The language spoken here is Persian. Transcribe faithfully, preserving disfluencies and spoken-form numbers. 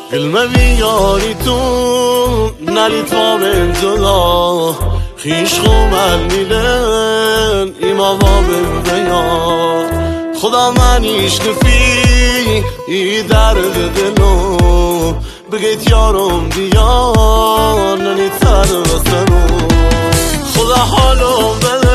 قلمه بیاری تو نلی تا من جدا خیش خومل میلن ایما با بیا خدا منیش نفی ای درد دلو بگید یارم بیا ننی تر وسنو خدا حالم بده